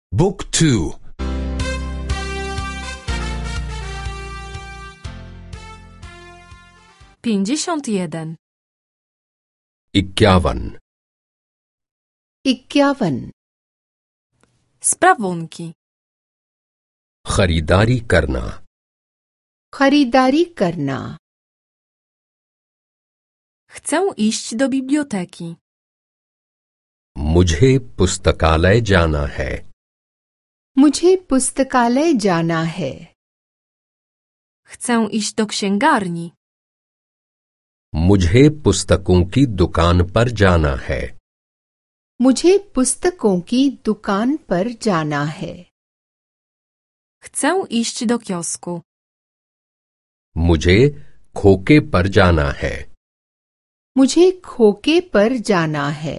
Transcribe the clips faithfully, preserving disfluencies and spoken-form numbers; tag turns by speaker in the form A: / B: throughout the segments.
A: บุ๊กทู
B: pięćdziesiąt jeden.
A: इक्यावन
C: इक्यावन
B: Sprawunki.
A: खरीदारी करना
C: खरीदारी करना
B: Chcę iść do biblioteki.
A: मुझे पुस्तकालय जाना है
C: मुझे पुस्तकालय जाना है
B: Chcę iść do księgarni.
A: मुझे पुस्तकों की दुकान पर जाना है
C: मुझे पुस्तकों की दुकान पर जाना है
B: Chcę iść do kiosku.
A: मुझे खोके पर जाना है
C: मुझे खोके पर जाना है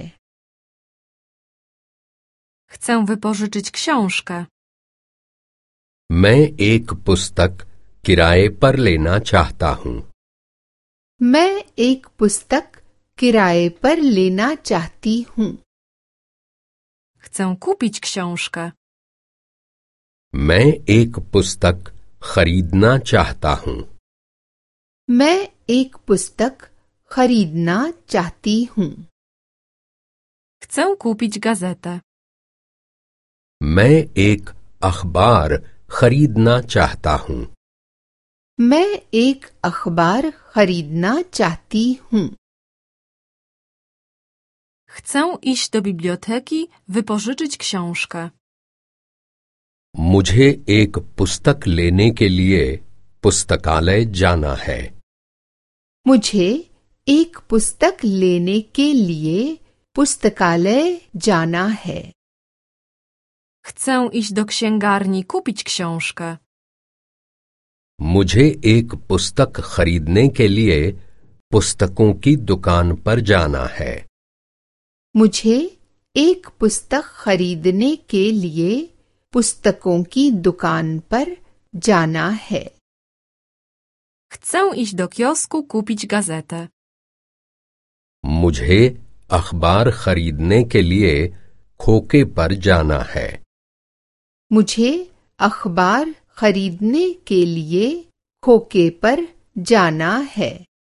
B: Chcę wypożyczyć książkę.
A: मैं एक पुस्तक किराए पर लेना चाहता हूँ
C: मैं एक पुस्तक किराए पर लेना चाहती हूँ
B: Chcę kupić książkę.
A: मैं एक पुस्तक खरीदना चाहता हूँ
C: मैं एक पुस्तक खरीदना चाहती हूँ
B: Chcę kupić gazetę.
A: मैं एक अखबार खरीदना चाहता हूँ
C: मैं एक अखबार खरीदना चाहती हूँ
B: Chcę iść do biblioteki, wypożyczyć książkę.
A: मुझे एक पुस्तक लेने के लिए पुस्तकालय जाना है
C: मुझे एक पुस्तक लेने के लिए पुस्तकालय जाना है
B: Chcę iść do księgarni, kupić książkę.
A: मुझे एक पुस्तक खरीदने के लिए पुस्तकों की दुकान पर जाना है
C: मुझे एक पुस्तक खरीदने के लिए पुस्तकों की दुकान पर जाना है
B: Chcę iść do kiosku, kupić gazetę.
A: मुझे अखबार खरीदने के लिए खोके पर जाना है
C: मुझे अखबार खरीदने के लिए खोके पर जाना है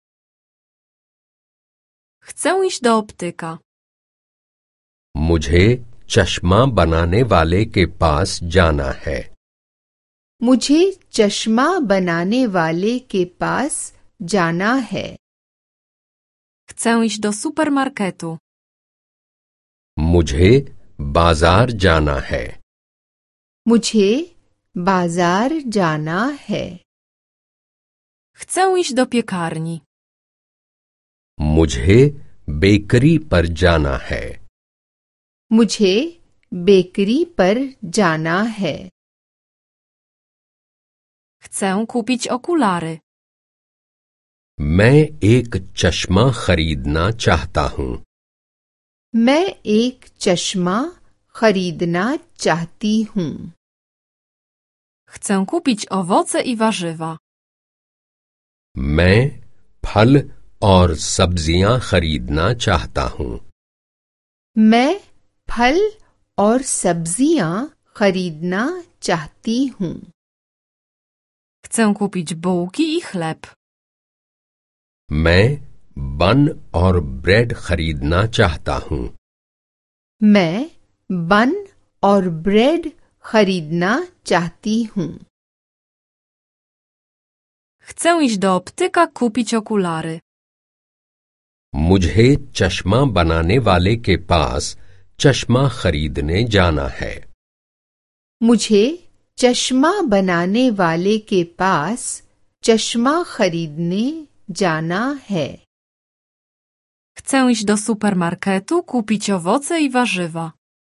B: Chcę iść do optyka.
A: मुझे चश्मा बनाने वाले के पास जाना है
C: मुझे चश्मा बनाने वाले के पास जाना है
B: Chcę iść do supermarketu.
A: मुझे बाजार जाना है
C: मुझे बाजार जाना है
B: Chcę iść do piekarni.
A: मुझे बेकरी पर जाना है
C: मुझे बेकरी पर जाना है
B: Chcę kupić okulary.
A: मैं एक चश्मा खरीदना चाहता हूँ
C: मैं एक चश्मा खरीदना चाहती हूँ
B: Chcę kupić owoce i warzywa.
A: मैं फल और सब्जियां खरीदना चाहता हूँ
C: मैं फल और सब्जियां खरीदना चाहती हूँ
B: Chcę kupić bułki i chleb.
A: मैं बन और ब्रेड खरीदना चाहता हूँ
C: मैं बन और ब्रेड खरीदना चाहती हूँ
B: Chcę iść do optyka, kupić okulary.
A: मुझे चश्मा बनाने वाले के पास चश्मा खरीदने जाना है
C: मुझे चश्मा बनाने वाले के पास चश्मा खरीदने जाना है
B: Chcę iść do supermarketu, kupić owoce i warzywa.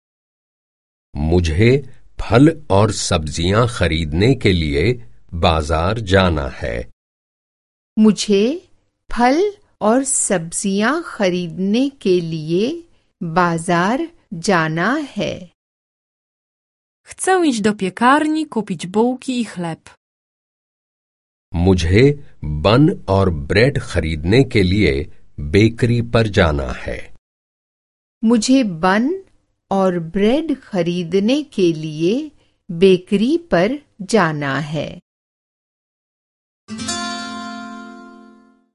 A: मुझे फल और सब्जियां खरीदने के लिए बाजार जाना है
C: मुझे फल और सब्जियां खरीदने के लिए बाजार जाना है
B: Chcę iść do piekarni, kupić bułki i chleb.
A: मुझे बन और ब्रेड खरीदने के लिए बेकरी पर जाना है
C: मुझे बन और ब्रेड खरीदने के लिए बेकरी पर जाना है।